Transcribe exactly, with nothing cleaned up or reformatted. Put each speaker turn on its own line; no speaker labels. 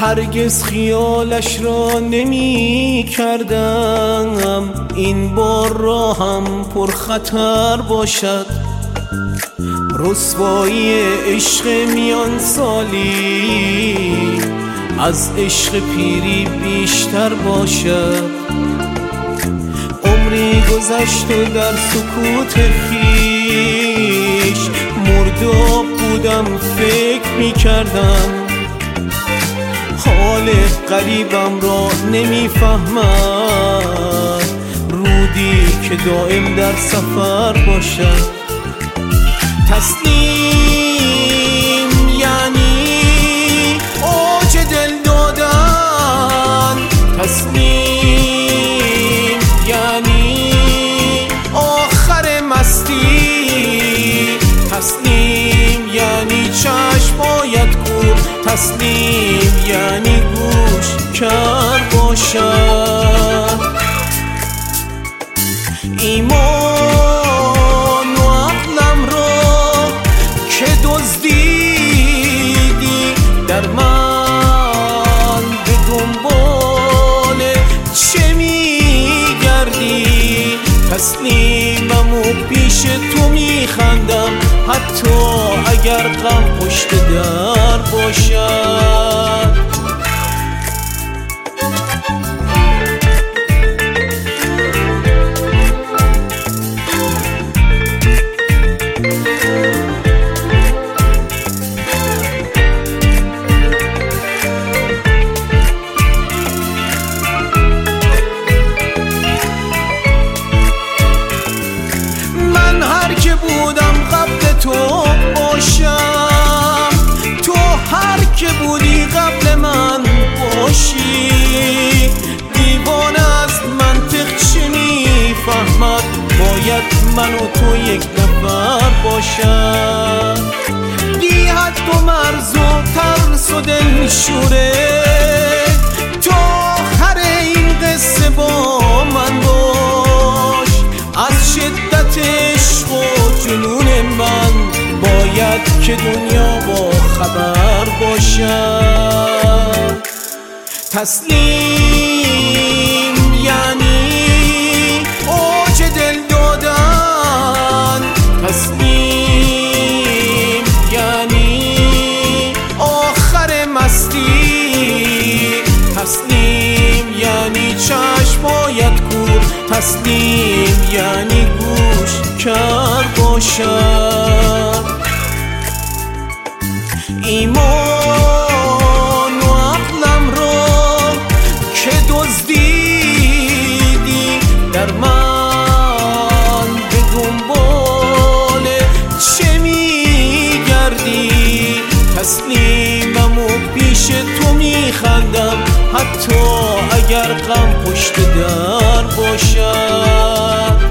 هرگز خیالش را نمی کردم این بار را هم پر خطر باشد. رسوایی عشق میان سالی از عشق پیری بیشتر باشد. عمری گذشت و در سکوت خویش مرداب بودم، فکر می کردم حال غریبم را نمی فهمد. رودی که دائم در سفر باشد. تسلیم یعنی اوج دل دادن، تسلیم یعنی آخر مستی، تسلیم یعنی چشم باید کور، تسلیم یعنی گوش کر باشد. ایمان و عقلم را که دزدیدی، در من به دنبال چه میگردی؟ تسلیمم و پیش تو میخندم حتی اگر غم پشت در باشد. بودم قبل تو باشم، تو هر که بودی قبل من باشی. دیوانه از منطق چه میفهمد؟ باید من و تو یک نفر باشم. بی حد و مرز و ترس و دلشوره تا آخر این قصه با من باش. از شدت عشق و جنون من باید که دنیا با خبر باشد. تسلیم یعنی اوج دل دادن، تسلیم یعنی آخر مستی، تسلیم یعنی چشم باید کور، تسلیم یعنی گوش کر باشد. ایمان و عقلم را که دزدیدی، در من به دنبال چه میگردی؟ تسلیمم و پیش تو میخندم حتی اگر غم پشت در باشد.